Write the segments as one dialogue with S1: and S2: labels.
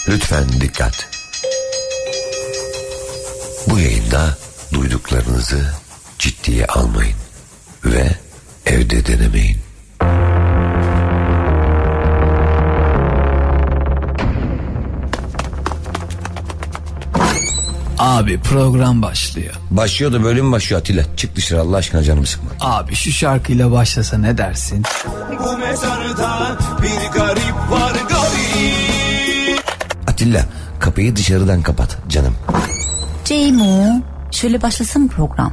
S1: Lütfen dikkat. Bu yayında duyduklarınızı ciddiye almayın ve evde denemeyin.
S2: Abi program başlıyor.
S1: Başlıyor da böyle mi başlıyor Atilla? Çık dışarı Allah aşkına, canımı sıkma.
S2: Abi şu şarkıyla başlasa ne dersin?
S3: Bu mezarda bir garip var garip.
S1: Atilla, kapıyı dışarıdan kapat canım.
S4: Ceymo, şöyle başlasın program.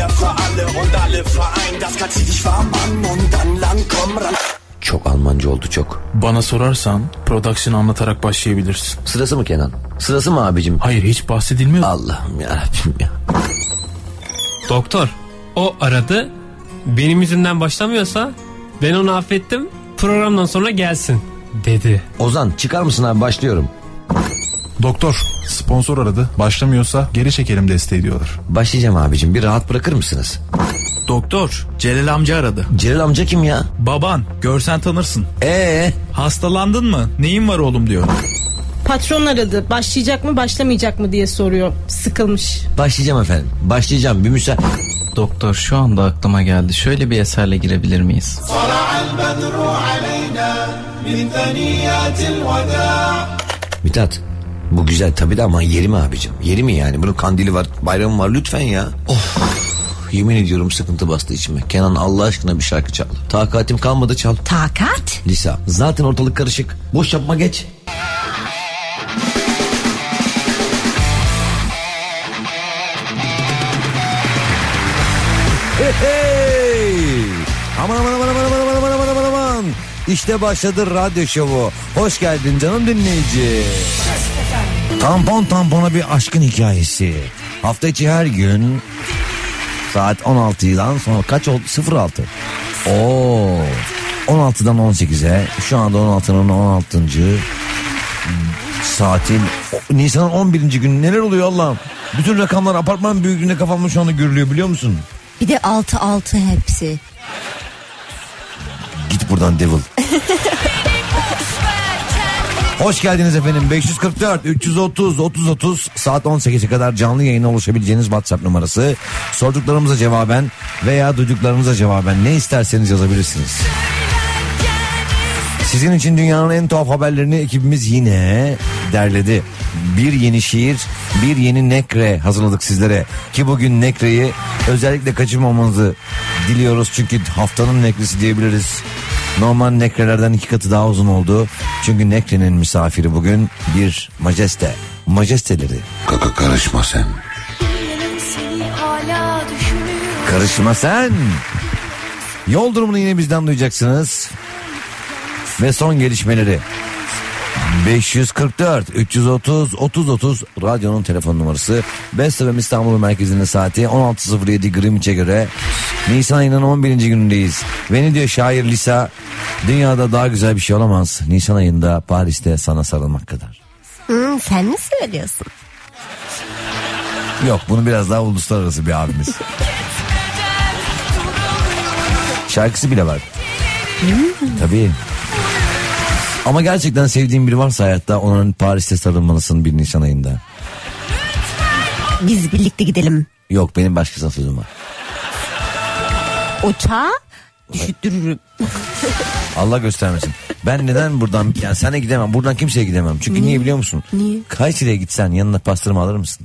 S1: Çok Almanca oldu çok.
S5: Bana sorarsan production anlatarak başlayabilirsin.
S1: Sırası mı Kenan? Sırası mı abicim?
S5: Hayır, hiç bahsedilmiyor.
S1: Allah'ım yarabbim ya.
S6: Doktor, o aradı. Benim yüzümden başlamıyorsa ben onu affettim. Programdan sonra gelsin dedi.
S1: Ozan çıkar mısın abi, başlıyorum.
S7: Doktor, sponsor aradı. Başlamıyorsa geri çekelim desteği diyorlar.
S1: Başlayacağım abicim, bir rahat bırakır mısınız?
S2: Doktor, Celal amca aradı.
S1: Celal amca kim ya?
S2: Baban, görsen tanırsın.
S1: Hastalandın
S2: mı? Neyin var oğlum diyor.
S8: Patron aradı. Başlayacak mı başlamayacak mı diye soruyor. Sıkılmış.
S1: Başlayacağım efendim. Başlayacağım. Bir müsaade.
S9: Doktor, şu anda aklıma geldi. Şöyle bir eserle girebilir miyiz?
S1: Mithat, bu güzel tabii de ama yeri mi abicim? Yeri mi yani? Bunun kandili var, bayramı var, lütfen ya. Yemin ediyorum sıkıntı bastı içime. Kenan Allah aşkına bir şarkı çal. Takatim kalmadı, çal.
S4: Takat?
S1: Lisa, zaten ortalık karışık. Boş yapma, geç. Hey! Aman aman aman aman aman aman aman aman aman. İşte başladı radyo şovu. Hoş geldin canım dinleyici. Tampon tampona bir aşkın hikayesi. Hafta içi her gün saat 16'dan sonra kaç oldu? 06. 16'dan 18'e. Şu anda 16'nın 16. saatin Nisan'ın 11. günü. Neler oluyor Allah'ım? Bütün rakamlar apartman büyüklüğünde kafamda şu anda görülüyor, biliyor musun?
S4: Bir de 6 hepsi.
S1: Git buradan devil. Hoş geldiniz efendim. 544 330 30 saat 18'e kadar canlı yayına ulaşabileceğiniz WhatsApp numarası. Sorduklarımıza cevaben veya duyduklarınıza cevaben ne isterseniz yazabilirsiniz. Sizin için dünyanın en tuhaf haberlerini ekibimiz yine derledi. Bir yeni şiir, bir yeni nekre hazırladık sizlere. Ki bugün nekreyi özellikle kaçırmamanızı diliyoruz. Çünkü haftanın nekresi diyebiliriz. Normal nekrelerden 2 katı daha uzun oldu. Çünkü nekrenin misafiri bugün bir majeste. Majesteleri.
S3: Karışma sen.
S1: Karışma sen. Yol durumunu yine bizden duyacaksınız. Ve son gelişmeleri. 544 330 30 radyonun telefon numarası. Best FM İstanbul merkezinin saati 16.07 Greenwich'e göre Nisan ayının 11. günündeyiz. Ve ne diyor şair Lisa? Dünyada daha güzel bir şey olamaz. Nisan ayında Paris'te sana sarılmak kadar.
S4: Sen mi söylüyorsun?
S1: Yok, bunu biraz daha uluslararası bir abimiz. Şarkısı bile var. Tabii. Ama gerçekten sevdiğin biri varsa hayatta, onun Paris'te sarılmalısın bir Nisan ayında.
S4: Biz birlikte gidelim.
S1: Yok, benim başka sözüm var.
S4: Uçağı düşüttürürüm.
S1: Allah göstermesin. Ben neden buradan, yani sana gidemem, buradan kimseye gidemem. Çünkü niye biliyor musun?
S4: Niye?
S1: Kayseri'ye gitsen yanına pastırma alır mısın?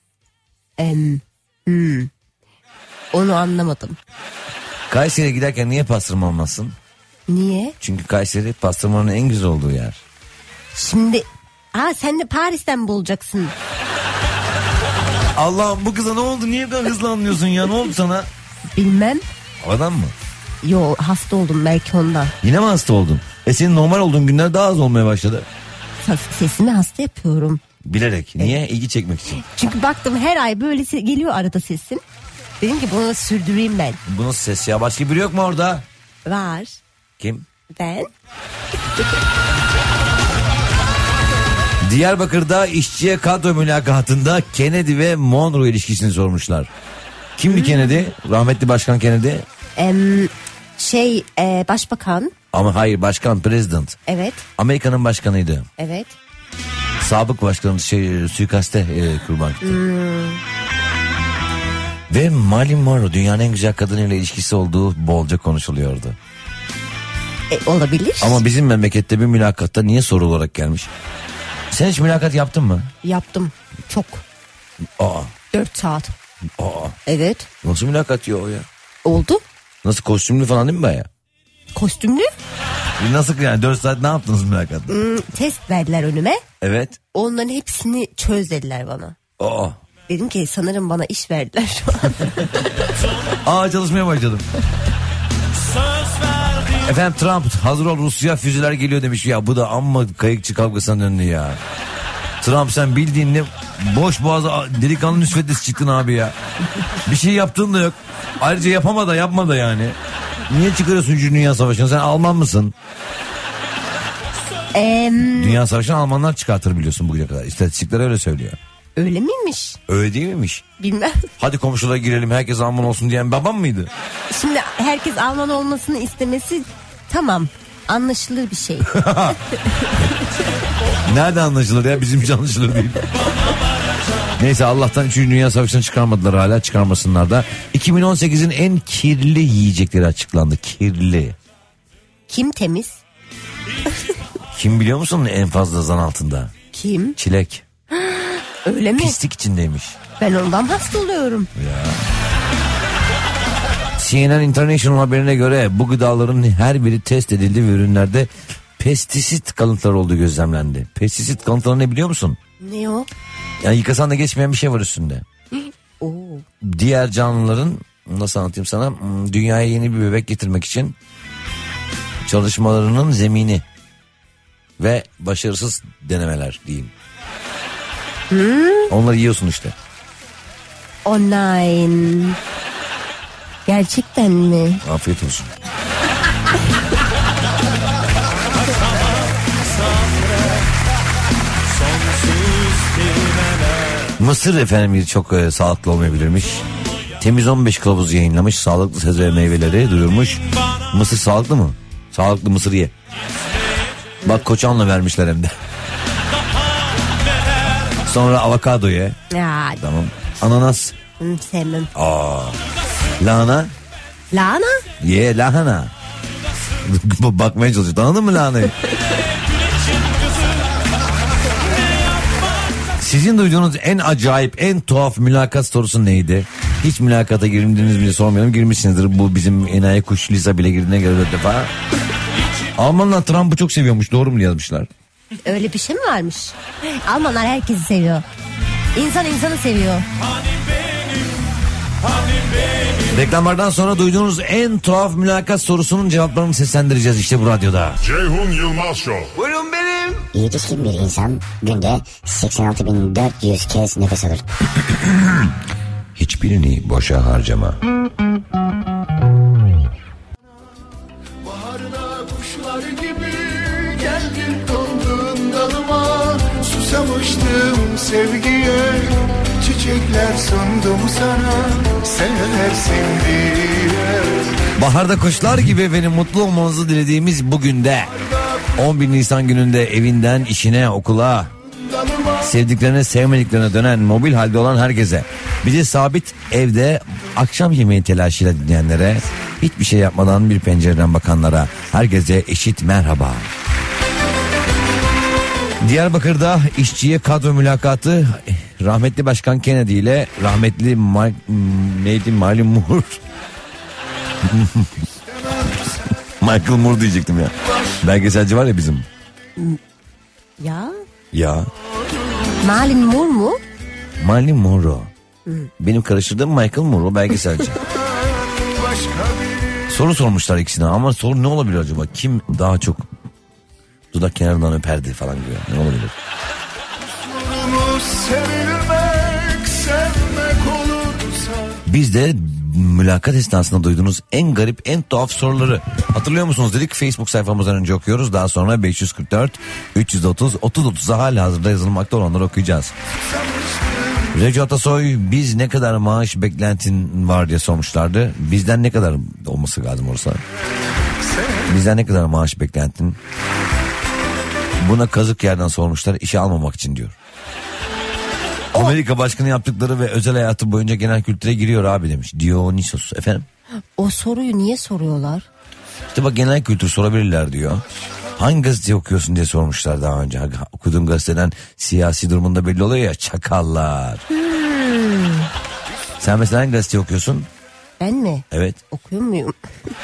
S4: Onu anlamadım.
S1: Kayseri'ye giderken niye pastırma almazsın?
S4: Niye?
S1: Çünkü Kayseri pastırmanın en güzel olduğu yer.
S4: Şimdi sen de Paris'ten bulacaksın.
S1: Allah'ım, bu kıza ne oldu? Niye kadar hızlı anlıyorsun ya? Ne oldu sana?
S4: Bilmem.
S1: Adam mı?
S4: Yo, hasta oldum belki ondan.
S1: Yine mi hasta oldun? Senin normal olduğun günler daha az olmaya başladı.
S4: Sesimi hasta yapıyorum.
S1: Bilerek. Niye? İlgi çekmek için.
S4: Çünkü baktım her ay böyle geliyor arada sesim. Dedim ki bunu sürdüreyim ben.
S1: Bu nasıl ses ya? Başka biri yok mu orada?
S4: Var.
S1: Kim?
S4: Ben.
S1: Diyarbakır'da işçiye kadro mülakatında Kennedy ve Monroe ilişkisini sormuşlar. Kimdi Kennedy? Rahmetli Başkan Kennedy.
S4: Başbakan.
S1: Ama hayır, başkan, president.
S4: Evet.
S1: Amerika'nın başkanıydı.
S4: Evet.
S1: sabık başkanımız suikaste kurban gitti. Ve Marilyn Monroe dünyanın en güzel kadınıyla ilişkisi olduğu bolca konuşuluyordu.
S4: Olabilir.
S1: Ama bizim memlekette bir mülakatta niye soru olarak gelmiş? Sen hiç mülakat yaptın mı?
S4: Yaptım. Çok. 4 saat. Evet.
S1: Nasıl mülakat ya o ya?
S4: Oldu.
S1: Nasıl, kostümlü falan değil mi baya?
S4: Kostümlü.
S1: Nasıl yani 4 saat ne yaptınız mülakatta?
S4: Test verdiler önüme.
S1: Evet.
S4: Onların hepsini çöz dediler bana. Dedim ki sanırım bana iş verdiler şu an.
S1: Çalışmaya başladım. Efendim Trump hazır ol, Rusya füzeler geliyor demiş. Ya bu da amma kayıkçı kavgasına döndü ya. Trump sen bildiğinle boş boğaza delikanlı nüsvetlisi çıktın abi ya. Bir şey yaptığın da yok. Ayrıca yapma da yani. Niye çıkarıyorsun Dünya Savaşı'nı? Sen Alman mısın? Dünya Savaşı'nı Almanlar çıkartır biliyorsun bugüne kadar. İstatistikler öyle söylüyor.
S4: Öyle miymiş?
S1: Öyle değil miymiş?
S4: Bilmem.
S1: Hadi komşulara girelim herkes Alman olsun diyen babam mıydı?
S4: Şimdi herkes Alman olmasını istemesi tamam, anlaşılır bir şey.
S1: Nerede anlaşılır ya, bizim hiç anlaşılır değil. Neyse Allah'tan 3. Dünya Savaşı'nı çıkarmadılar, hala çıkarmasınlar da. 2018'in en kirli yiyecekleri açıklandı. Kirli.
S4: Kim temiz?
S1: Kim biliyor musun en fazla zan altında?
S4: Kim?
S1: Çilek.
S4: Öyle mi?
S1: Pislik içindeymiş.
S4: Ben ondan hasta oluyorum.
S1: Ya. CNN International haberine göre bu gıdaların her biri test edildi ve ürünlerde pestisit kalıntıları olduğu gözlemlendi. Pestisit kalıntıları ne biliyor musun?
S4: Ne o?
S1: Yani yıkasan da geçmeyen bir şey var üstünde. Diğer canlıların, nasıl anlatayım sana, dünyaya yeni bir bebek getirmek için çalışmalarının zemini ve başarısız denemeler diyeyim. Onları yiyorsun işte.
S4: Online. Gerçekten mi?
S1: Afiyet olsun. Mısır efendim çok sağlıklı olmayabilirmiş. Temiz 15 kılavuz yayınlamış. Sağlıklı sebze ve meyveleri duyurmuş. Mısır sağlıklı mı? Sağlıklı mısır ye. Bak koçanla vermişler hem de. Sonra avokado ye.
S4: Ya.
S1: Tamam. Ananas.
S4: Sevmem.
S1: Lahana.
S4: Lahana?
S1: Ye lahana. Bakmaya çalışıyor. Tanıdın mı lahanayı? Sizin duyduğunuz en acayip, en tuhaf mülakat sorusu neydi? Hiç mülakata girdiniz mi diye sormayalım. Girmişsinizdir. Bu bizim enayi kuş Lisa bile girdiğine göre bir defa. Almanlar Trump'ı çok seviyormuş. Doğru mu yazmışlar?
S4: Öyle bir şey mi varmış? Almanlar herkesi seviyor. İnsan insanı seviyor.
S1: Reklamlardan sonra duyduğunuz en tuhaf mülakat sorusunun cevaplarını seslendireceğiz işte bu radyoda.
S10: Ceyhun Yılmaz Show.
S3: Buyurun benim.
S11: Yetişkin bir insan günde 86.400 kez nefes alır.
S1: Hiçbirini boşa harcama.
S3: Baharda kuşlar gibi geldin kondun dalıma. Susamıştım sevgiye, çiçekler sundum sana, seversin diye.
S1: Baharda kuşlar gibi benim mutlu olmanızı dilediğimiz bugün de 11 Nisan gününde evinden işine, okula, sevdiklerine sevmediklerine dönen, mobil halde olan herkese, bizi sabit evde akşam yemeği telaşıyla dinleyenlere, hiçbir şey yapmadan bir pencereden bakanlara, herkese eşit merhaba. Diyarbakır'da işçiye kadro mülakatı rahmetli Başkan Kennedy ile rahmetli Marilyn Moore Michael Moore diyecektim ya. Belgeselci var ya bizim. Ya.
S4: Marilyn Moore mu?
S1: Marilyn Monroe. Benim karıştırdığım Michael Moore, o belgeselci. Soru sormuşlar ikisine ama soru ne olabilir acaba? Kim daha çok dudak kenarından öperdi falan gibi. Ne olabilir? Biz de mülakat esnasında duyduğunuz en garip, en tuhaf soruları hatırlıyor musunuz dedik. Facebook sayfamızdan önce okuyoruz. Daha sonra 544 330 3030'a hala hazırda yazılmakta olanları okuyacağız. Recep Atasoy, biz ne kadar maaş beklentin var diye sormuşlardı. Bizden ne kadar olması lazım olsa? Bizden ne kadar maaş beklentin? Buna kazık yerden sormuşlar, işe almamak için diyor. Amerika başkanı yaptıkları ve özel hayatı boyunca genel kültüre giriyor abi demiş. Dionysos efendim.
S4: O soruyu niye soruyorlar?
S1: İşte bak, genel kültür sorabilirler diyor. Hangi gazete okuyorsun diye sormuşlar daha önce. Okuduğum gazeteden siyasi durumunda belli oluyor ya, çakallar. Sen mesela hangi gazete okuyorsun?
S4: Ben mi?
S1: Evet.
S4: Okuyor muyum?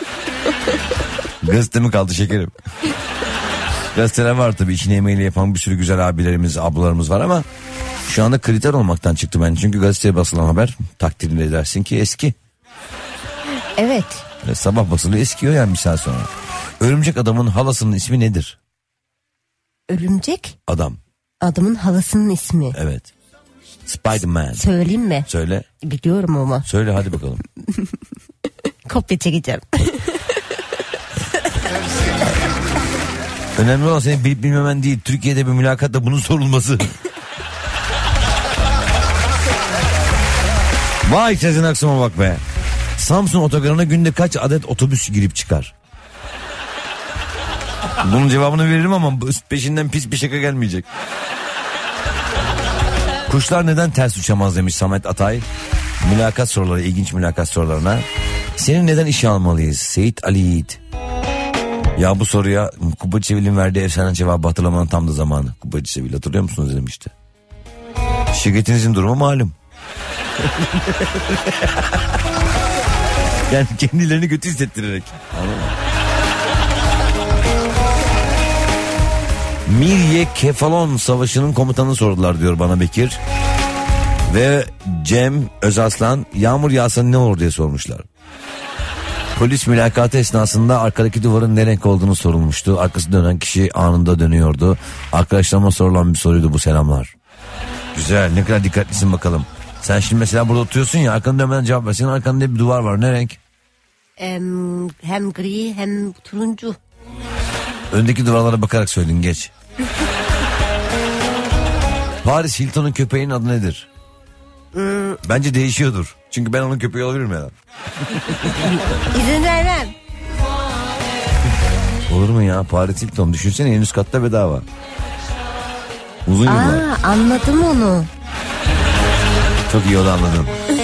S1: Gazete mi kaldı şekerim? Gazeteler var tabii, işini emeğiyle yapan bir sürü güzel abilerimiz, ablalarımız var ama şu anda kriter olmaktan çıktı bence. Çünkü gazeteye basılan haber, takdir edersin ki eski.
S4: Evet.
S1: Sabah basılı eskiyor yani bir saat sonra. Örümcek adamın halasının ismi nedir?
S4: Örümcek?
S1: Adam.
S4: Adamın halasının ismi.
S1: Evet. Spider-Man.
S4: Söyleyeyim mi?
S1: Söyle.
S4: Biliyorum ama.
S1: Söyle hadi bakalım.
S4: Kopya çekeceğim.
S1: Önemli olan senin bilip bilmemen değil. Türkiye'de bir mülakatta bunun sorulması. Vay sesin aksıma bak be. Samsun otogarına günde kaç adet otobüs girip çıkar? Bunun cevabını veririm ama peşinden pis bir şaka gelmeyecek. Kuşlar neden ters uçamaz demiş Samet Atay. Mülakat soruları, ilginç mülakat sorularına. Senin neden işe almalıyız Seyit Ali Yiğit? Ya bu soruya Kubbacı Sevil'in verdiği efsane cevabı hatırlamanın tam da zamanı. Kubbacı Sevil hatırlıyor musunuz demişti. Şirketinizin durumu malum. Yani kendilerini kötü hissettirerek. Mirye Kefalon Savaşı'nın komutanını sordular diyor bana Bekir. Ve Cem Özaslan, yağmur yağsa ne olur diye sormuşlar. Polis mülakatı esnasında arkadaki duvarın ne renk olduğunu sorulmuştu. Arkası dönen kişi anında dönüyordu. Arkadaşlarıma sorulan bir soruydu bu, selamlar. Güzel, ne kadar dikkatlisin bakalım. Sen şimdi mesela burada oturuyorsun ya, arkanı dönmeden cevap ver. Senin arkanda bir duvar var, ne renk?
S4: Hem gri hem turuncu.
S1: Öndeki duvarlara bakarak söyledin, geç. Paris Hilton'un köpeğinin adı nedir? Bence değişiyordur. Çünkü ben onun köpeği olabilirim ya.
S4: İzin vermem.
S1: Olur mu ya, Paris Hilton düşünsene, en üst katta bedava. Uzun yıllar.
S4: Anladım onu.
S1: Çok iyi oldu, anladım.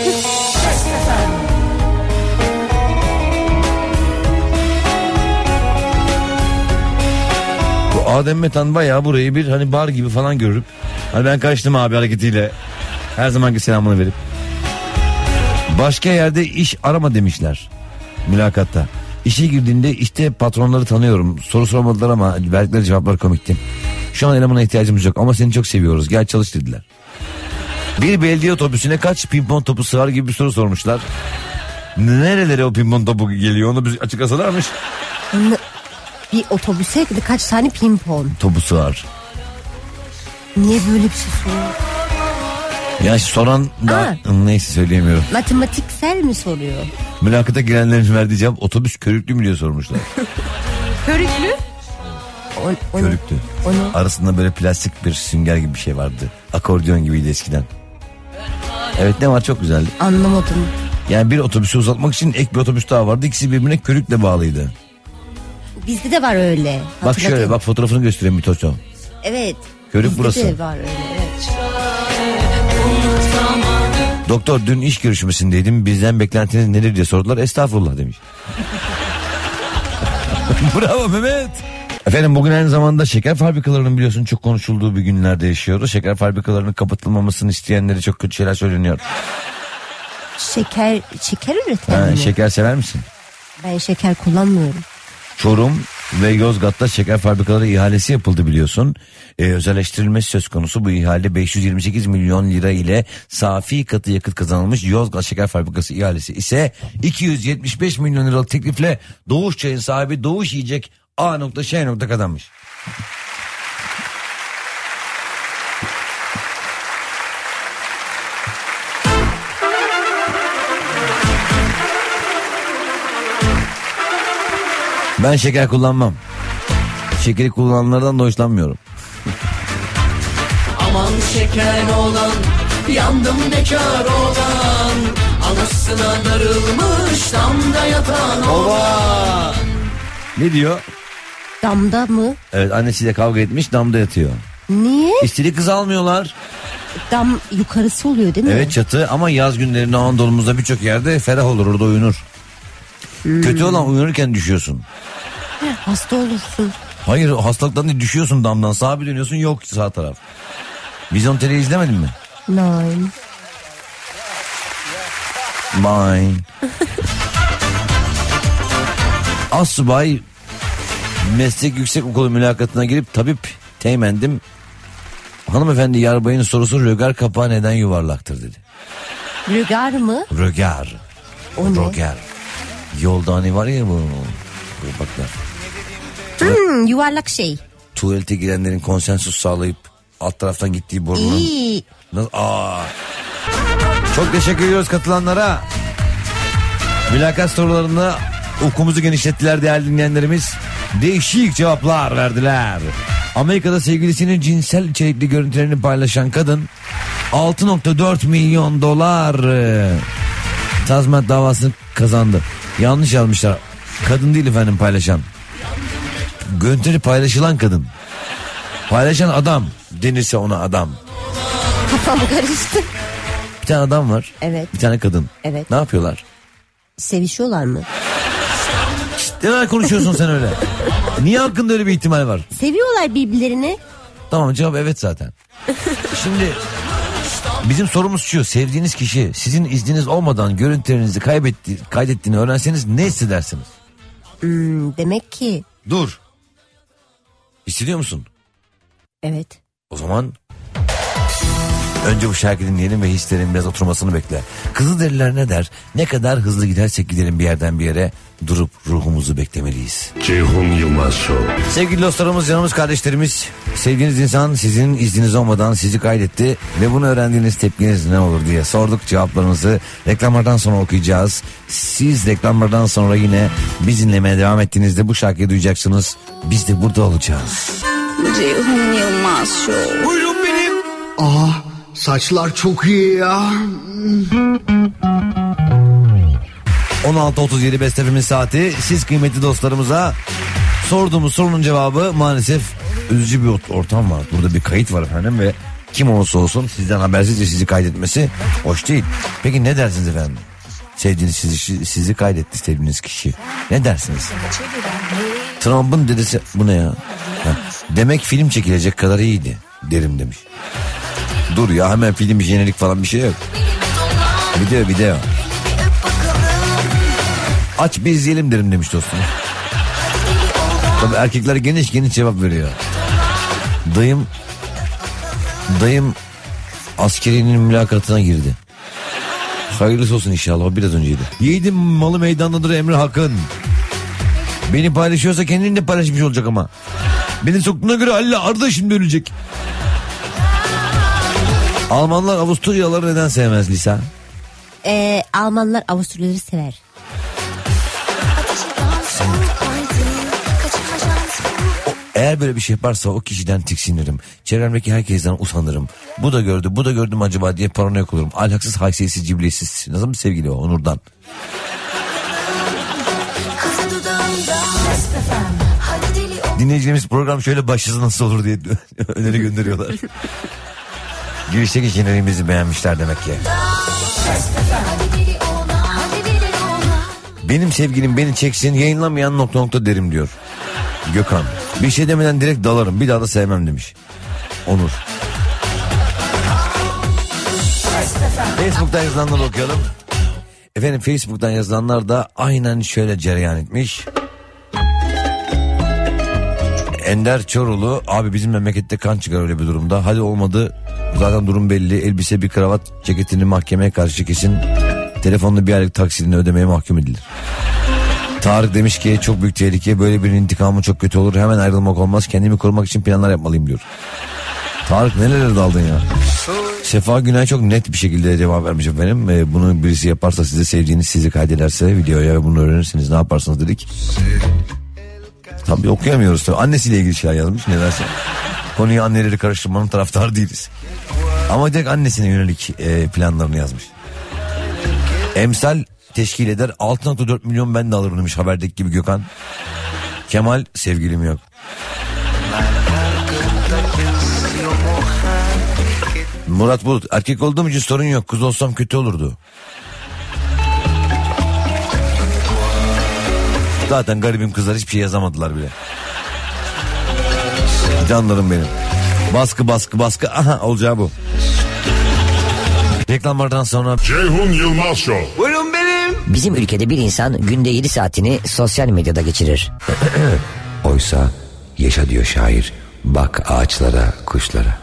S1: Bu Adem Metan bayağı burayı bir hani bar gibi falan görüp, hani ben kaçtım abi hareketiyle her zamanki selamını verip başka yerde iş arama demişler mülakatta. İşe girdiğinde işte patronları tanıyorum, soru sormadılar ama verdikleri cevaplar komikti. Şu an elemana ihtiyacımız yok ama seni çok seviyoruz, gel çalış dediler. Bir belediye otobüsüne kaç pimpon topu sığar gibi bir soru sormuşlar. Nerelere o pimpon topu geliyor onu bir açıklasalarmış.
S4: Bir otobüse kaç tane pimpon
S1: topu sığar.
S4: Niye böyle bir şey soruyor?
S1: Ya soran da neyse söyleyemiyorum.
S4: Matematiksel mi soruyor?
S1: Mülakata girenlerin verdiği cevap otobüs körüklü mü diye sormuşlar.
S4: Körüklü?
S1: Körüklü. Arasında böyle plastik bir sünger gibi bir şey vardı. Akordeon gibiydi eskiden. Evet, ne var, çok güzeldi.
S4: Anlamadım.
S1: Yani bir otobüsü uzatmak için ek bir otobüs daha vardı. İkisi birbirine körükle bağlıydı.
S4: Bizde de var öyle.
S1: Bak şöyle, bak fotoğrafını göstereyim Mitoço.
S4: Evet.
S1: Körük
S4: bizde
S1: burası.
S4: Bizde de var öyle, evet.
S1: Doktor, dün iş görüşmesindeydim. Bizden beklentiniz nedir diye sordular. Estağfurullah demiş. Bravo Mehmet. Efendim, bugün aynı zamanda şeker fabrikalarının biliyorsun çok konuşulduğu bir günlerde yaşıyoruz. Şeker fabrikalarının kapatılmamasını isteyenleri çok kötü şeyler söyleniyor.
S4: Şeker üreten mi?
S1: Şeker sever misin?
S4: Ben şeker kullanmıyorum.
S1: Çorum ve Yozgat'ta şeker fabrikaları ihalesi yapıldı biliyorsun. Özelleştirilmesi söz konusu. Bu ihale 528 milyon lira ile safi katı yakıt kazanılmış. Yozgat Şeker Fabrikası ihalesi ise 275 milyon liralık teklifle Doğuş Çay'ın sahibi Doğuş Yiyecek A.Ş. kazanmış. Ben şeker kullanmam. Şekeri kullananlardan da hoşlanmıyorum.
S10: Aman şeker olan, yandım bekar olan, anasına darılmış damda yatan olan.
S1: Ne diyor?
S4: Damda mı?
S1: Evet, annesiyle kavga etmiş, damda yatıyor.
S4: Niye?
S1: İstediği kızı almıyorlar.
S4: Dam yukarısı oluyor değil mi?
S1: Evet, çatı, ama yaz günlerinde Anadolu'muzda birçok yerde ferah olur, orada uyunur. Kötü olan uyunurken düşüyorsun.
S4: Hasta olursun.
S1: Hayır, hastalıktan değil, düşüyorsun damdan, sağa bir dönüyorsun, yok sağ taraf. Vizyon Tele'yi izlemedin mi?
S4: Nine.
S1: Mine. Asubay meslek yüksekokulu mülakatına girip tabip teğmendim. Hanımefendi yarbayın sorusu rögar kapağı neden yuvarlaktır dedi.
S4: Rögar mı?
S1: Rögar.
S4: O ne?
S1: Rögar. Yolda hani var ya bu baklar.
S4: Yuvarlak şey.
S1: Tuvalete girenlerin konsensus sağlayıp alt taraftan gittiği burnunun.
S4: İyi.
S1: Çok teşekkür ediyoruz katılanlara. Mülakat sorularında ufkumuzu genişlettiler değerli dinleyenlerimiz. Değişik cevaplar verdiler. Amerika'da sevgilisinin cinsel içerikli görüntülerini paylaşan kadın 6.4 milyon dolar tazminat davasını kazandı. Yanlış yazmışlar. Kadın değil efendim paylaşan. Görüntüleri paylaşılan kadın. Paylaşan adam denirse ona adam.
S4: Kafam karıştı.
S1: Bir tane adam var.
S4: Evet.
S1: Bir tane kadın.
S4: Evet.
S1: Ne yapıyorlar?
S4: Sevişiyorlar mı?
S1: Neler konuşuyorsun sen öyle? Niye hakkında öyle bir ihtimal var?
S4: Seviyorlar birbirlerini.
S1: Tamam, cevap evet zaten. Şimdi bizim sorumuz şu: sevdiğiniz kişi sizin izniniz olmadan görüntülerinizi kaydettiğini öğrenseniz ne hissedersiniz?
S4: Demek ki.
S1: Dur. Hissediyor musun?
S4: Evet.
S1: O zaman önce bu şarkıyı dinleyelim ve hislerin biraz oturmasını bekle. Kızılderililer ne der? Ne kadar hızlı gidersek gidelim bir yerden bir yere, durup ruhumuzu beklemeliyiz.
S12: Ceyhun Yılmaz Show.
S1: Sevgili dostlarımız, canımız kardeşlerimiz, sevdiğiniz insan sizin izniniz olmadan sizi kaydetti ve bunu öğrendiğiniz tepkiniz ne olur diye sorduk. Cevaplarınızı reklamlardan sonra okuyacağız. Siz reklamlardan sonra yine biz dinlemeye devam ettiğinizde bu şarkıyı duyacaksınız. Biz de burada olacağız.
S13: Ceyhun Yılmaz Show.
S3: Buyurun benim. Saçlar çok iyi ya.
S1: 16.37 Best FM'in saati. Siz kıymetli dostlarımıza sorduğumuz sorunun cevabı maalesef üzücü bir ortam var. Burada bir kayıt var efendim ve kim olursa olsun sizden habersizce sizi kaydetmesi hoş değil. Peki ne dersiniz efendim? Sevdiğiniz sizi kaydetti sevdiğiniz kişi. Ne dersiniz? Trump'ın dedesi bu ne ya? Demek film çekilecek kadar iyiydi derim demiş. Dur ya, hemen film jenerik falan bir şey yok. Video. Aç bir izleyelim derim demiş dostum. Tabii erkekler geniş cevap veriyor. Dayım askerinin mülakatına girdi. Hayırlısı olsun inşallah, o biraz önceydi. Yiğidim malı meydandadır Emre Hakın. Beni paylaşıyorsa kendini de paylaşmış olacak ama. Beni soktuğuna göre Halil Arda şimdi ölecek. Almanlar Avusturyalıları neden sevmez Lisa?
S4: Almanlar Avusturyalıları sever.
S1: Eğer böyle bir şey yaparsa o kişiden tiksinirim. Çevremdeki herkesten usanırım. Bu da gördüm acaba diye paranoyak olurum. Ahlaksız, haysiyetsiz, cibriyetsiz. Nasıl bir sevgili o Onur'dan. Dinleyicilerimiz program şöyle başlasın nasıl olur diye öneri gönderiyorlar. Girişteki jenerimizi beğenmişler demek ki. Benim sevgilim beni çeksin, yayınlamayan nokta derim diyor Gökhan. Bir şey demeden direkt dalarım, bir daha da sevmem demiş Onur. Facebook'tan yazılanları okuyalım. Efendim Facebook'tan yazılanlar da aynen şöyle cereyan etmiş. Ender Çorulu, abi bizim memlekette kan çıkar öyle bir durumda. Hadi olmadı, zaten durum belli. Elbise, bir kravat, ceketini mahkemeye karşı kesin. Telefonla bir aylık taksidini ödemeye mahkum edilir. Tarık demiş ki çok büyük tehlike, böyle birinin intikamı çok kötü olur. Hemen ayrılmak olmaz, kendimi korumak için planlar yapmalıyım diyor. Tarık nelere daldın ya. Sefa Günay çok net bir şekilde cevap vermiş efendim. Bunu birisi yaparsa, size sevdiğiniz sizi kaydederse videoya ve bunu öğrenirsiniz ne yaparsınız dedik. Tabii okuyamıyoruz tabii. Annesiyle ilgili şeyler yazmış nedense. Konuyu anneleri karıştırmanın taraftarı değiliz. Ama direkt annesine yönelik planlarını yazmış. Emsal teşkil eder 6.4 milyon ben de alırım demiş haberdeki gibi Gökhan. Kemal sevgilim yok. Murat Bulut, erkek olduğum için sorun yok, kız olsam kötü olurdu. Zaten garibim kızlar hiçbir şey yazamadılar bile. Canlarım benim. Baskı. Aha, olacağı bu. Reklamlardan sonra
S12: Ceyhun Yılmaz Show.
S10: Buyurun benim.
S11: Bizim ülkede bir insan günde 7 saatini sosyal medyada geçirir.
S14: Oysa yaşa diyor şair. Bak ağaçlara, kuşlara.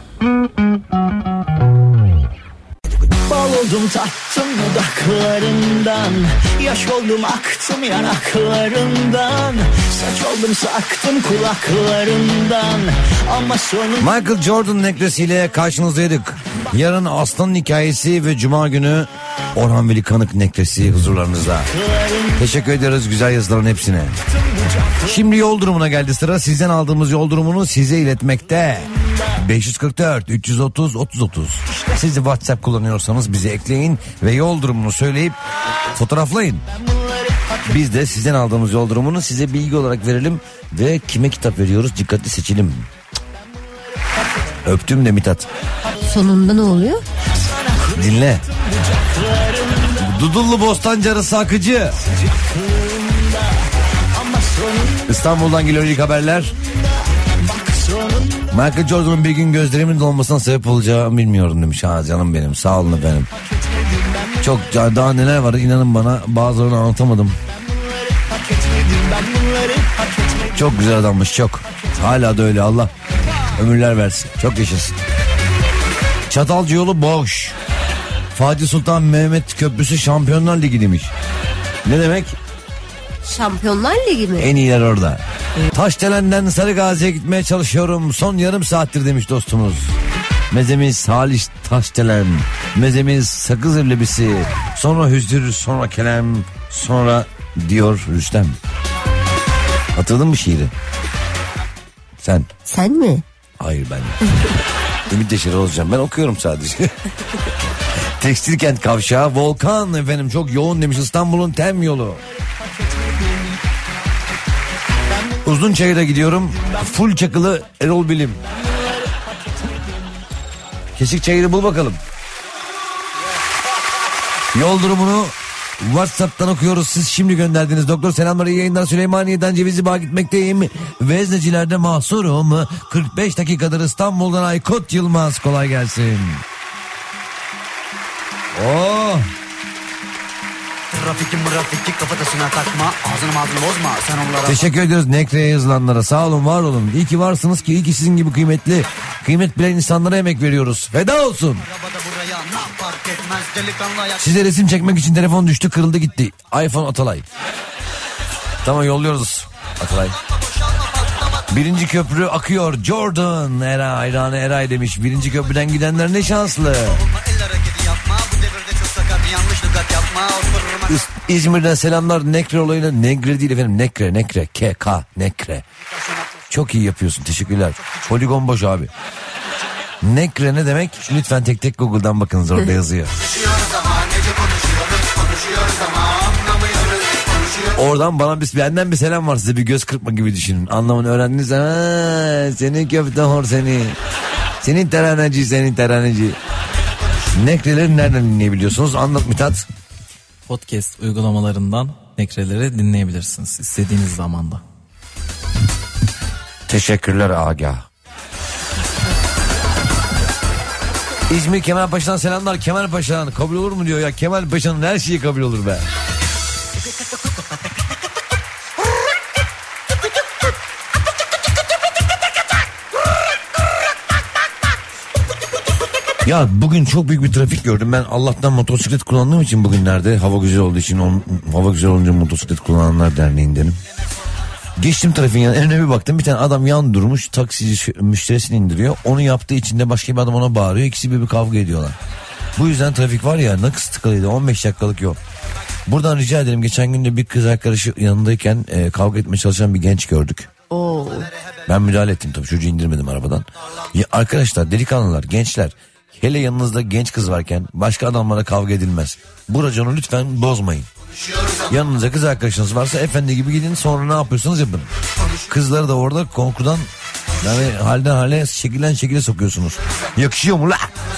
S10: Bal oldum tattım dudaklarından, yaş oldum aktım yanaklarından, saç oldum sarktım kulaklarından. Ama sonunda
S1: Michael Jordan neklesiyle karşınızdaydık. Yarın Aslan'ın hikayesi ve Cuma günü Orhan Veli Kanık neklesi huzurlarınızda. Teşekkür ederiz güzel yazıların hepsine. Şimdi yol durumuna geldi sıra. Sizden aldığımız yol durumunu size iletmekte. 544 330 3030. Siz de WhatsApp kullanıyorsanız bizi ekleyin ve yol durumunu söyleyip fotoğraflayın. Biz de sizden aldığımız yol durumunu size bilgi olarak verelim ve kime kitap veriyoruz dikkatli seçelim. Öptüm de Mithat.
S4: Sonunda ne oluyor?
S1: Dinle. Dudullu Bostancı arası akıcı. İstanbul'dan geliyor ilk haberler. Michael Jordan'ın bir gün gözlerimin dolmasına sebep olacağını bilmiyorum demiş. Ha canım benim, sağ olun efendim. Çok daha neler var inanın bana, bazılarını anlatamadım. Çok güzel adammış, çok. Hala da öyle, Allah ömürler versin, çok yaşasın. Çatalca yolu boş. Fatih Sultan Mehmet Köprüsü Şampiyonlar Ligi demiş. Ne demek?
S4: Şampiyonlar Ligi mi?
S1: En iyiler orada. Taşdelen'den Sarıgazi'ye gitmeye çalışıyorum. Son yarım saattir demiş dostumuz. Mezemiz Halis Taşdelen. Mezemiz sakız lebisi. Sonra hüzdür, sonra kelem, sonra diyor Rüstem. Hatırladın mı şiiri? Sen.
S4: Sen mi?
S1: Hayır ben. Ümit Yaşar olacağım. Ben okuyorum sadece. Tekstilkent kavşağı Volkan efendim çok yoğun demiş. İstanbul'un tem yolu. Uzunçayır'a gidiyorum. Full çakılı Erol Bilim. Kesikçayır'ı bul bakalım. Yol durumunu WhatsApp'tan okuyoruz. Siz şimdi gönderdiniz. Doktor selamları, iyi yayınlar. Süleymaniye'den Cevizli Bağ gitmekteyim. Veznecilerde mahsurum. 45 dakikadır İstanbul'dan Aykut Yılmaz. Kolay gelsin. Oh.
S15: Trafiki kafatasına takma, ağzını bozma sen onlara.
S1: Teşekkür ediyoruz Nekre'ye yazılanlara, sağ olun var olun. İyi ki varsınız ki, iyi ki sizin gibi kıymet bilen insanlara emek veriyoruz. Feda olsun. Size resim çekmek için telefon düştü, kırıldı gitti. iPhone Atalay. Tamam yolluyoruz Atalay. Birinci köprü akıyor Jordan. Hayranı Eray demiş. Birinci köprüden gidenler ne şanslı. İzmir'den selamlar. Nekre olayına, Negre değil efendim, Nekre KK Nekre. Çok iyi yapıyorsun, teşekkürler. Poligon boş abi. Nekre ne demek? Lütfen tek tek Google'dan bakınız, orada yazıyor. Oradan benden bir selam var, size bir göz kırpma gibi düşünün. Anlamını öğrendiniz. Senin köfte hor seni. Senin teraneci. Nekreleri nereden dinleyebiliyorsunuz? Anlat Mithat.
S9: Podcast uygulamalarından nekreleri dinleyebilirsiniz istediğiniz zamanda.
S1: Teşekkürler Agah. İzmir Kemalpaşa'dan selamlar. Kemalpaşa'dan kabul olur mu diyor ya. Kemalpaşa'nın her şeyi kabul olur be. Ya bugün çok büyük bir trafik gördüm. Ben Allah'tan motosiklet kullandığım için bugünlerde, hava güzel olduğu için, hava güzel olunca motosiklet kullananlar derneğindenim. Geçtim trafiğin yanına, önüne bir baktım, bir tane adam yan durmuş, taksici müşterisini indiriyor. Onu yaptığı için de başka bir adam ona bağırıyor. İkisi bir kavga ediyorlar. Bu yüzden trafik var ya, nakıs tıkalıydı, 15 dakikalık yol. Buradan rica ederim, geçen gün de bir kız arkadaşı yanındayken kavga etmeye çalışan bir genç gördük.
S4: Oo.
S1: Ben müdahale ettim tabii, çocuğu indirmedim arabadan. Ya arkadaşlar, delikanlılar, gençler, hele yanınızda genç kız varken başka adamlara kavga edilmez. Bu raconu lütfen bozmayın. Yanınıza kız arkadaşınız varsa efendi gibi gidin, sonra ne yapıyorsanız yapın. Kızları da orada korkudan yani halden hale, şekilden şekile sokuyorsunuz. Yakışıyor mu la?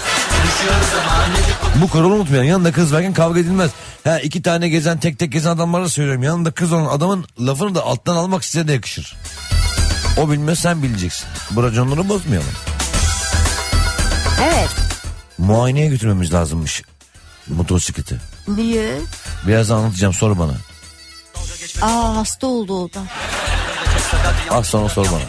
S1: Bu kuralı unutmayın. Yanında kız varken kavga edilmez. İki tane gezen, tek tek gezen adamlara söylüyorum. Yanında kız olan adamın lafını da alttan almak size de yakışır. O bilmez, sen bileceksin. Bu raconları bozmayalım.
S4: Evet.
S1: Muayeneye götürmemiz lazımmış motosikleti.
S4: Niye?
S1: Birazdan anlatacağım, sor bana.
S4: Hasta oldu o da.
S1: Az sonra sor bana.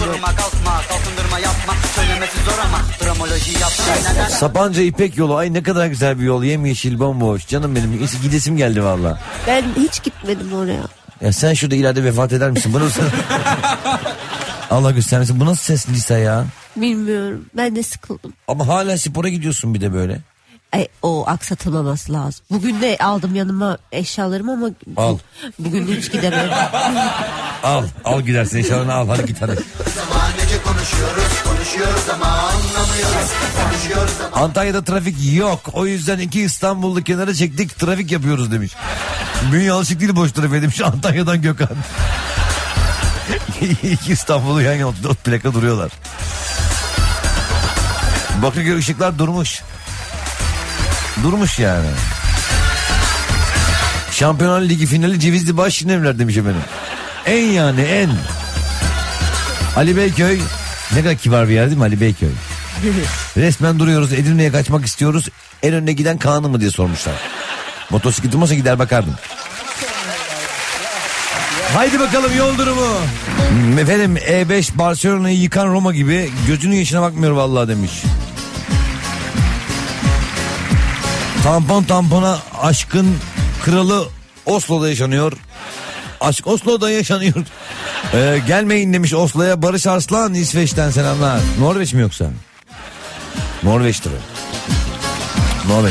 S1: Sapanca İpek yolu, ay ne kadar güzel bir yol, yemyeşil bomboş, canım benim, gidesim geldi valla.
S4: Ben hiç gitmedim oraya.
S1: Ya sen şurada ileride vefat eder misin? Bu nasıl? Allah göstermesin, bu nasıl ses Lisa ya?
S4: Bilmiyorum, ben de sıkıldım.
S1: Ama hala spora gidiyorsun bir de böyle.
S4: O aksatılmaması lazım. Bugün de aldım yanıma eşyalarımı ama
S1: al.
S4: Bugün hiç gidemedim.
S1: al gidersin eşyalarını, al hadi git hadi. Konuşuyoruz ama anlamıyoruz. Antalya'da trafik yok. O yüzden 2 İstanbul'u kenara çektik, trafik yapıyoruz demiş. Bünye alışık değil boş trafiğe demiş Antalya'dan Gökhan. 2 İstanbul'u yan yana plaka duruyorlar. Bakırköy ışıklar durmuş. Durmuş yani. Şampiyonlar Ligi finali Cevizli Baş Şirinevler demiş efendim. En. Ali Beyköy. Ne kadar kibar bir yer değil mi Ali Beyköy? Resmen duruyoruz, Edirne'ye kaçmak istiyoruz. En önüne giden Kaan'ı mı diye sormuşlar. Motosikletim olsa gider bakardım. Haydi bakalım yol durumu. Efendim E5 Barcelona'yı yıkan Roma gibi, gözünün yaşına bakmıyor vallahi demiş. Tampona aşkın kralı Oslo'da yaşanıyor. Aşk Oslo'da yaşanıyor. Gelmeyin demiş Oslo'ya Barış Arslan İsveç'ten selamlar. Norveç mi yoksa? Norveç'tir o. Norveç.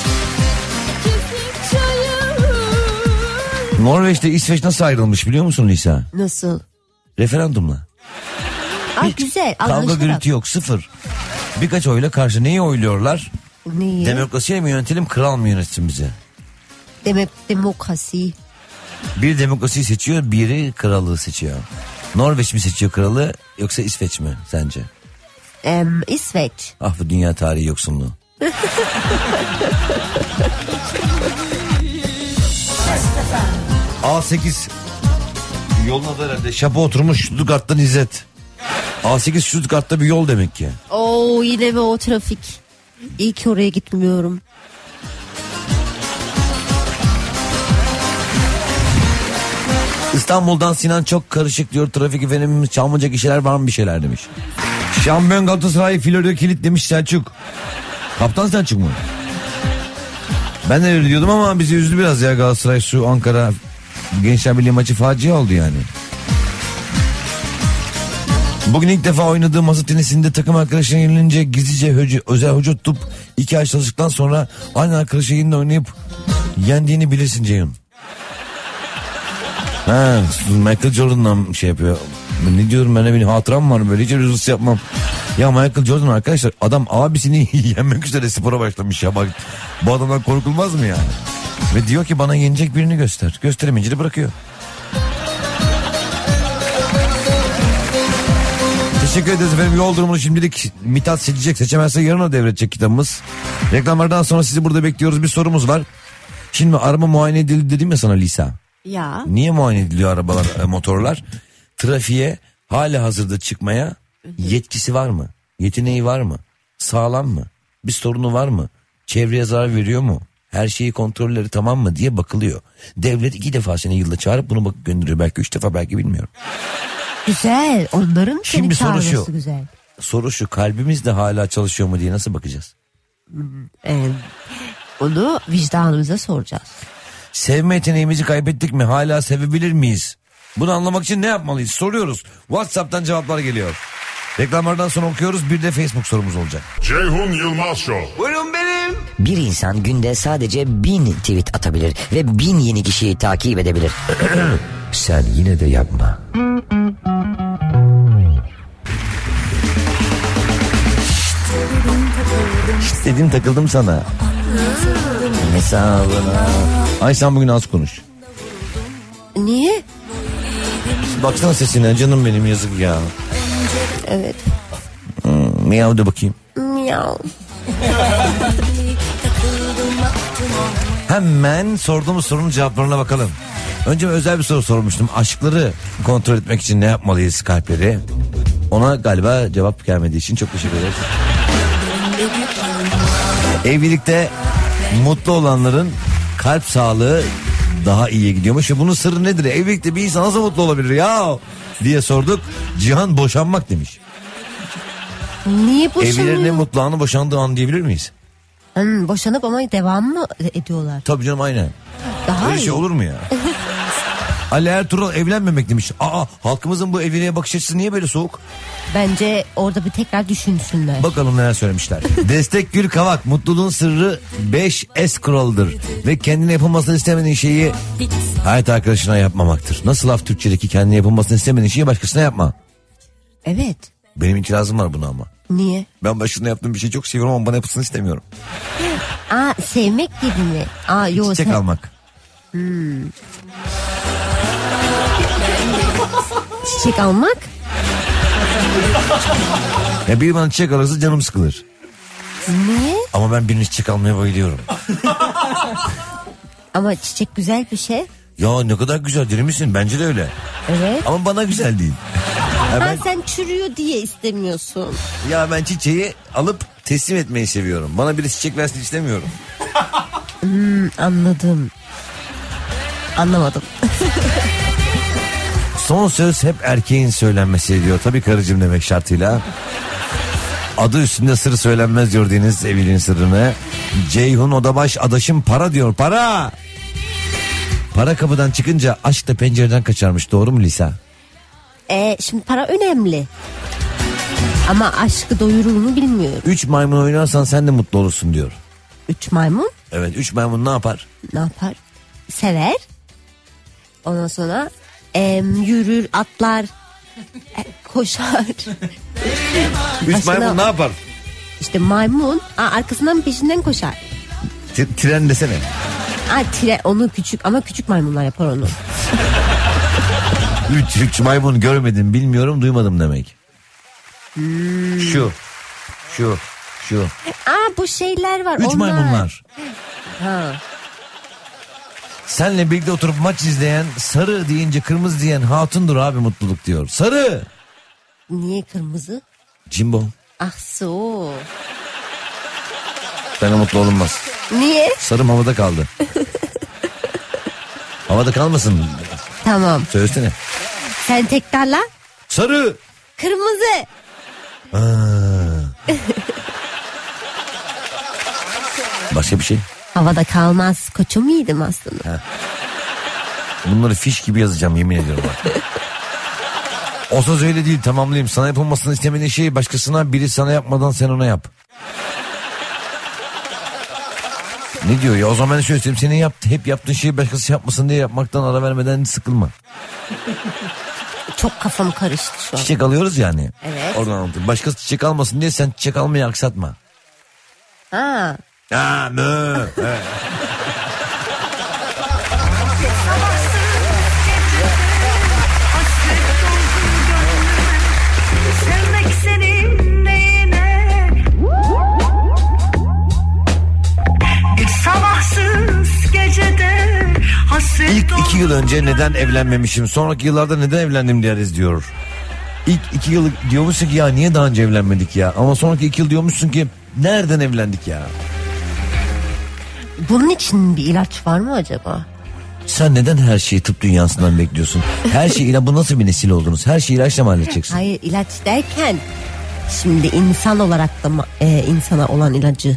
S1: Norveç'te İsveç nasıl ayrılmış biliyor musun Lisa?
S4: Nasıl?
S1: Referandumla.
S4: Güzel.
S1: Kavga gürültü yok, sıfır. Birkaç oyla karşı. Neyi oyluyorlar?
S4: Neyi?
S1: Demokrasiye mi yönetelim, kral mı yönetsin bize?
S4: Demokrasi.
S1: Bir demokrasiyi seçiyor, biri krallığı seçiyor. Norveç mi seçiyor kralı yoksa İsveç mi sence?
S4: İsveç.
S1: Ah bu dünya tarihi yoksunluğu. A8 yolun adı herhalde. Şapa oturmuş Stuttgart'tan İzzet. A8 Stuttgart'ta bir yol demek ki.
S4: Yine mi o trafik? İyi ki oraya gitmiyorum.
S1: İstanbul'dan Sinan çok karışık diyor, trafik efendim, çalmayacak işler var mı bir şeyler demiş. Şampiyon Galatasaray Florya kilit demiş Selçuk. Kaptan Selçuk mu? Ben de öyle diyordum ama bizi üzdü biraz ya Galatasaray, şu Ankara Gençler Birliği maçı facia oldu yani. Bugün ilk defa oynadığı masa tenisinde takım arkadaşına yenilince gizlice özel hoca tutup 2 ay çalıştıktan sonra aynı arkadaşa yeniden oynayıp yendiğini bilirsin Ceyhun. Michael Jordan'la şey yapıyor. Ne diyorum ben, benim hatıram var böyle, hiç rüzgârsız yapmam. Ya Michael Jordan arkadaşlar, adam abisini yenmek üzere spora başlamış ya, bak bu adamdan korkulmaz mı yani? Ve diyor ki bana yenecek birini göster. Gösteremeyince de bırakıyor. Teşekkür ederiz efendim. Yol durumunu şimdilik Mithat seçecek. Seçemezse yarın o devredecek kitabımız. Reklamlardan sonra sizi burada bekliyoruz. Bir sorumuz var. Şimdi araba muayene edildi dedim ya sana Lisa.
S4: Ya.
S1: Niye muayene ediliyor arabalar, motorlar? Trafiğe hala hazırda çıkmaya yetkisi var mı? Yeteneği var mı? Sağlam mı? Bir sorunu var mı? Çevreye zarar veriyor mu? Her şeyi, kontrolleri tamam mı diye bakılıyor. Devlet 2 defa seni yılda çağırıp bunu bakıp gönderiyor. Belki 3 defa, belki bilmiyorum.
S4: Güzel. Onların
S1: şimdi
S4: seni
S1: soru
S4: çağırması
S1: şu,
S4: güzel.
S1: Soru şu, kalbimiz de hala çalışıyor mu diye nasıl bakacağız?
S4: Onu vicdanımıza soracağız.
S1: Sevme yeteneğimizi kaybettik mi? Hala sevebilir miyiz? Bunu anlamak için ne yapmalıyız? Soruyoruz. WhatsApp'tan cevaplar geliyor. Reklamlardan sonra okuyoruz. Bir de Facebook sorumuz olacak.
S12: Ceyhun Yılmaz Show.
S16: Buyurun benim. Bir insan günde sadece 1000 tweet atabilir ve 1000 yeni kişiyi takip edebilir.
S14: Sen yine de yapma.
S1: Dedim takıldım sana. Hesabına. Ay sen bugün az konuş.
S4: Niye?
S1: Baksana sesine canım benim, yazık ya.
S4: Evet.
S1: Miyav de bakayım.
S4: Miyav.
S1: Hemen sorduğumuz sorunun cevaplarına bakalım. Önce özel bir soru sormuştum. Aşkları kontrol etmek için ne yapmalıyız kalpleri? Ona galiba cevap gelmediği için çok teşekkür ederiz. Evlilikte mutlu olanların kalp sağlığı daha iyiye gidiyormuş. Ve bunun sırrı nedir? Evlilikte bir insan nasıl mutlu olabilir ya diye sorduk. Cihan boşanmak demiş.
S4: Niye boşanıyor?
S1: Evlilerin en mutlu anı boşandığı an diyebilir miyiz?
S4: Boşanıp ama devam mı ediyorlar?
S1: Tabii canım, aynen.
S4: Daha
S1: Öyle
S4: iyi.
S1: şey olur mu ya? Ali Ertuğrul evlenmemek demiş. Halkımızın bu evliliğe bakış açısı niye böyle soğuk?
S4: Bence orada bir tekrar düşünsünler.
S1: Bakalım neler söylemişler. Destek Gül Kavak, mutluluğun sırrı 5S kuralıdır. Ve kendine yapılmasını istemediğin şeyi hayat arkadaşına yapmamaktır. Nasıl laf Türkçedeki kendine yapılmasını istemediğin şeyi başkasına yapma?
S4: Evet.
S1: Benim itirazım var buna ama.
S4: Niye?
S1: Ben başında yaptığım bir şeyi çok seviyorum ama bana yapılsın istemiyorum.
S4: Sevmek gibi mi?
S1: Çiçek almak.
S4: Çiçek almak?
S1: Ya biri bana çiçek alırsa canım sıkılır.
S4: Niye?
S1: Ama ben birine çiçek almaya bayılıyorum.
S4: Ama çiçek güzel bir şey.
S1: Ya ne kadar güzel, değil misin? Bence de öyle.
S4: Evet.
S1: Ama bana güzel değil.
S4: Sen çürüyor diye istemiyorsun.
S1: Ya ben çiçeği alıp teslim etmeyi seviyorum. Bana biri çiçek versin istemiyorum.
S4: Anladım. Anlamadım.
S1: Son söz hep erkeğin söylenmesi diyor. Tabii karıcığım demek şartıyla. Adı üstünde sır söylenmez diyor Deniz evliliğin sırrını. Ceyhun Odabaş adaşım para diyor, para. Para kapıdan çıkınca aşk da pencereden kaçarmış, doğru mu Lisa?
S4: Şimdi para önemli. Ama aşkı doyurur mu bilmiyorum.
S1: 3 maymun oynarsan sen de mutlu olursun diyor.
S4: 3 maymun?
S1: Evet, 3 maymun ne yapar?
S4: Ne yapar? Sever. Ondan sonra yürür, atlar, koşar.
S1: 3 maymun ne yapar?
S4: İşte maymun arkasından peşinden koşar.
S1: Tren desene.
S4: Tren onu küçük ama küçük maymunlar yapar onu.
S1: 3 maymun görmedim, bilmiyorum, duymadım demek. Şu.
S4: Bu şeyler var.
S1: 3 maymunlar.
S4: Ha.
S1: Senle birlikte oturup maç izleyen, sarı deyince kırmızı diyen hatundur abi mutluluk diyor. Sarı.
S4: Niye kırmızı?
S1: Jimbo.
S4: So.
S1: Sana mutlu olunmaz.
S4: Niye?
S1: Sarım havada kaldı. Havada kalmasın.
S4: Tamam.
S1: Söylesene.
S4: Sen tekrarla.
S1: Sarı.
S4: Kırmızı.
S1: Başka bir şey.
S4: Havada kalmaz. Koçum iyiydim aslında.
S1: Bunları fiş gibi yazacağım, yemin ediyorum bak. O söz öyle değil, tamamlayayım. Sana yapılmasını istemediğin şeyi başkasına, biri sana yapmadan sen ona yap. Ne diyor ya? O zaman ben şöyle söyleyeyim. Senin hep yaptığın şeyi başkası yapmasın diye yapmaktan ara vermeden sıkılma.
S4: Çok kafam karıştı şu an.
S1: Çiçek alıyoruz yani.
S4: Evet.
S1: Oradan anlatayım. Başkası çiçek almasın diye sen çiçek almayı aksatma. Mü. Evet. İlk 2 yıl önce neden evlenmemişim, sonraki yıllarda neden evlendim deriz diyor. İlk 2 yıl diyormuşsun ki ya niye daha önce evlenmedik ya, ama sonraki 2 yıl diyormuşsun ki nereden evlendik ya.
S4: Bunun için bir ilaç var mı acaba?
S1: Sen neden her şeyi tıp dünyasından bekliyorsun? Her şey bu nasıl bir nesil oldunuz? Her şeyi ilaçla mı halledeceksin?
S4: Hayır, ilaç derken şimdi insan olarak da insana olan ilacı.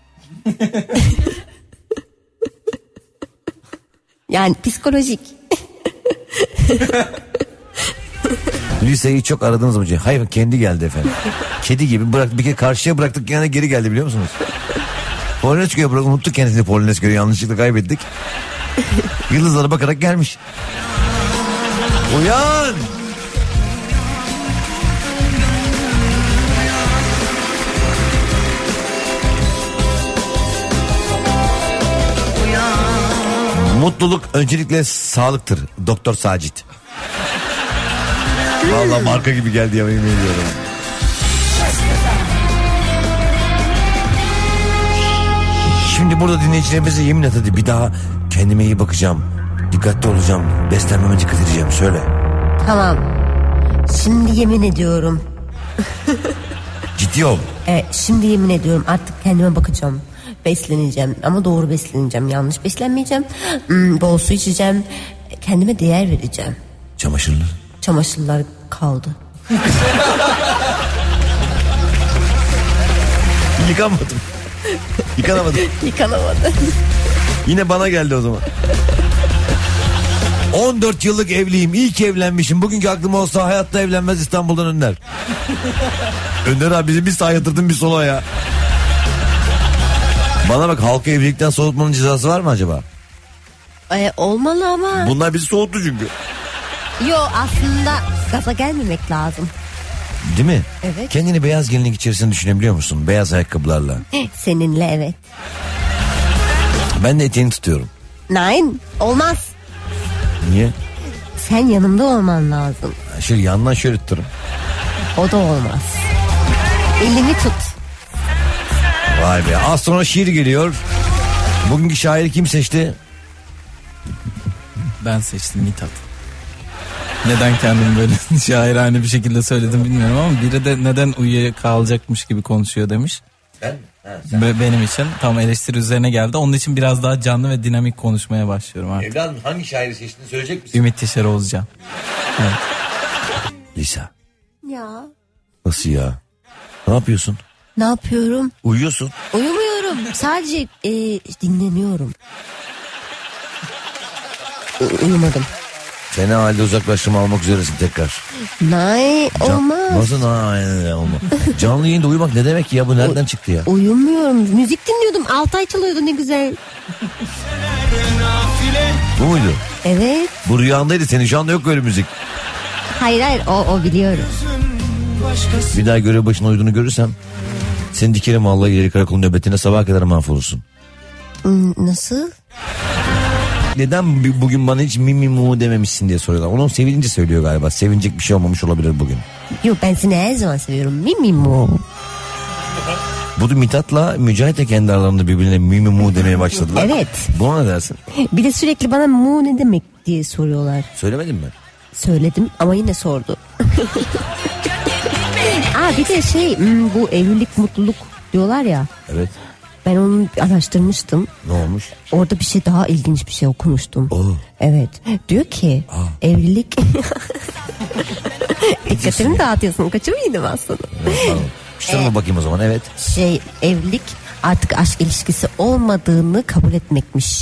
S4: Yani psikolojik.
S1: Liseyi çok aradınız mı? Hayır, kendi geldi efendim. Kedi gibi bir kere karşıya bıraktık, yani geri geldi, biliyor musunuz? Polonezköy'e bıraktık, unuttuk kendisini Polonezköy'ü, yanlışlıkla kaybettik. Yıldızlara bakarak gelmiş. Uyan! Mutluluk öncelikle sağlıktır. Doktor Sacit. Vallahi marka gibi geldi ya, yemin ediyorum. Şimdi burada dinleyicilerimize yemin et hadi, bir daha kendime iyi bakacağım. Dikkatli olacağım. Beslenmeme dikkat edeceğim. Söyle.
S4: Tamam. Şimdi yemin ediyorum.
S1: Ciddi ol.
S4: Şimdi yemin ediyorum artık kendime bakacağım. Besleneceğim ama doğru besleneceğim. Yanlış beslenmeyeceğim. Bol su içeceğim. Kendime değer vereceğim. Çamaşırlar kaldı.
S1: Yıkanamadım.
S4: Yıkanamadım.
S1: Yine bana geldi o zaman. 14 yıllık evliyim. İyi ki evlenmişim. Bugünkü aklım olsa hayatta evlenmez İstanbul'dan Önder. Önder abi bizi bir sağa yatırdın bir sola ya. Bana bak, halkı evlilikten soğutmanın cezası var mı acaba?
S4: Olmalı ama.
S1: Bunlar bizi soğuttu çünkü.
S4: Yok, aslında gaza gelmemek lazım.
S1: Değil mi?
S4: Evet.
S1: Kendini beyaz gelinlik içerisinde düşünebiliyor musun? Beyaz ayakkabılarla.
S4: Seninle evet.
S1: Ben de eteğini tutuyorum.
S4: Nein, olmaz.
S1: Niye?
S4: Sen yanımda olman lazım.
S1: Şöyle yandan şöyle tuturum.
S4: O da olmaz. Elimi tut.
S1: Vay be, az sonra şiir geliyor. Bugünkü şairi kim seçti?
S9: Ben seçtim, Mithat. Neden kendimi böyle şairane bir şekilde söyledim bilmiyorum ama biri de neden uyuyakalacakmış gibi konuşuyor demiş.
S1: Ben?
S9: Benim için tam eleştiri üzerine geldi. Onun için biraz daha canlı ve dinamik konuşmaya başlıyorum artık.
S1: Evladım, hangi şairi seçtiğini söyleyecek misin?
S9: Ümit Yaşar Oğuzcan. Evet.
S1: Lisa.
S4: Ya.
S1: Nasıl ya? Ne yapıyorsun?
S4: Ne yapıyorum?
S1: Uyuyorsun.
S4: Uyumuyorum. Sadece dinleniyorum. Uyumadım.
S1: Fena halde uzaklaştırma almak üzeresin tekrar.
S4: Olmaz.
S1: Nasıl olmaz? Canlı yayında uyumak ne demek ya, bu nereden çıktı ya?
S4: Uyumuyorum. Müzik dinliyordum. Altay çalıyordu, ne güzel.
S1: Bu muydu?
S4: Evet.
S1: Bu rüyandaydı, senin şu anda yok öyle müzik.
S4: Hayır o biliyorum.
S1: Bir daha görev başına uyuduğunu görürsem seni dikerim vallahi, ileri karakol nöbetine, sabaha kadar mahvolursun.
S4: Nasıl?
S1: Neden bugün bana hiç mimi mu dememişsin diye soruyorlar. Onun sevilince söylüyor galiba. Sevinecek bir şey olmamış olabilir bugün.
S4: Yok, ben seni her zaman seviyorum. Mimi mu.
S1: Bu da Mithat'la Mücahit de kendi aralarında birbirine mimi mu demeye başladılar.
S4: Evet.
S1: Buna ne dersin?
S4: Bir de sürekli bana mu ne demek diye soruyorlar.
S1: Söylemedin mi?
S4: Söyledim ama yine sordu. Bir de bu evlilik mutluluk diyorlar ya.
S1: Evet.
S4: Ben onu araştırmıştım.
S1: Ne olmuş?
S4: Orada bir şey, daha ilginç bir şey okumuştum.
S1: Oo.
S4: Evet. Diyor ki evlilik... Dikkatimi dağıtıyorsun. Kaçırmaydım aslında.
S1: Şuna bakayım o zaman, evet.
S4: Evlilik artık aşk ilişkisi olmadığını kabul etmekmiş.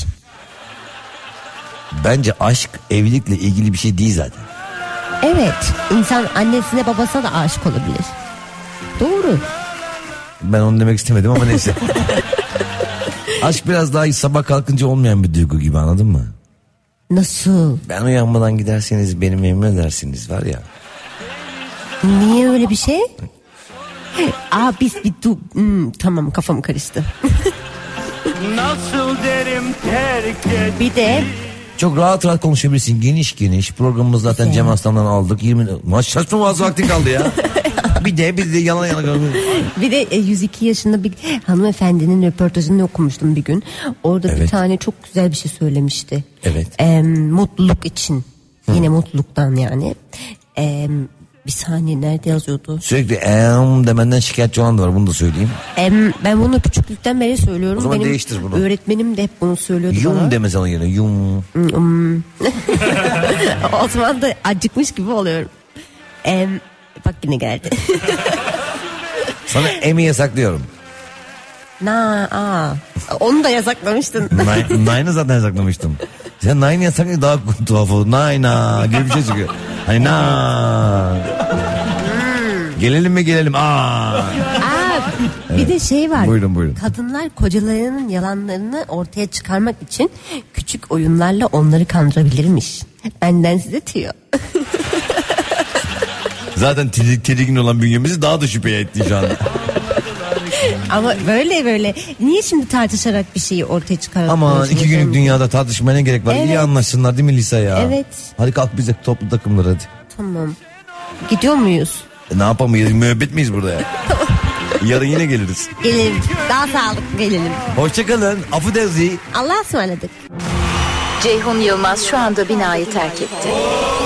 S1: Bence aşk evlilikle ilgili bir şey değil zaten.
S4: Evet. İnsan annesine babasına da aşık olabilir. Doğru.
S1: Ben onu demek istemedim ama neyse. Aşk biraz daha sabah kalkınca olmayan bir duygu gibi, anladın mı?
S4: Nasıl?
S1: Ben uyanmadan giderseniz beni memnun edersiniz var ya.
S4: Niye öyle bir şey? Tamam, kafam karıştı.
S10: Nasıl derim terk et.
S4: Bir de
S1: çok rahat konuşabilirsin. Geniş. Programımız zaten Cem Aslan'dan aldık. 20 saçma bazı vakti kaldı ya. bir de yalan.
S4: Bir de 102 yaşında bir hanımefendinin röportajını okumuştum bir gün. Orada bir tane çok güzel bir şey söylemişti.
S1: Evet.
S4: Mutluluk için. Yine mutluluktan yani. Bir saniye, nerede yazıyordu?
S1: Sürekli demenden şikayetçi olan da var, bunu da söyleyeyim.
S4: Ben bunu küçüklükten beri söylüyorum.
S1: O zaman
S4: benim
S1: değiştir bunu.
S4: Öğretmenim de hep bunu söylüyordu bana.
S1: Yum deme sana yerine, yum.
S4: O zaman da acıkmış gibi oluyorum. Bak yine geldi.
S1: Sana emi yasaklıyorum.
S4: Onu da yasaklamıştın.
S1: Nine'ı zaten yasaklamıştım. Sen Nine'ı yasaklayınca daha tuhaf oldu. Nine gibi bir şey çıkıyor. Hani Gelelim mi?
S4: Bir de var.
S1: Buyurun.
S4: Kadınlar kocalarının yalanlarını ortaya çıkarmak için küçük oyunlarla onları kandırabilirmiş. Benden size tüyo.
S1: Zaten tedirgin olan bünyemizi daha da şüpheye etti şu anda.
S4: Ama böyle. Niye şimdi tartışarak bir şeyi ortaya çıkaralım?
S1: Ama 2 günlük dünyada tartışmaya ne gerek var?
S4: Evet.
S1: İyi anlaşsınlar değil mi Lisa ya?
S4: Evet.
S1: Hadi kalk bize toplu takımlar hadi.
S4: Tamam. Gidiyor muyuz?
S1: Ne yapamayız? Müebbet miyiz burada ya? Yarın yine geliriz.
S4: Gelelim. Daha sağlıklı gelelim.
S1: Hoşçakalın. Afudezi.
S4: Allah'a ısmarladık.
S13: Ceyhun Yılmaz şu anda binayı terk etti.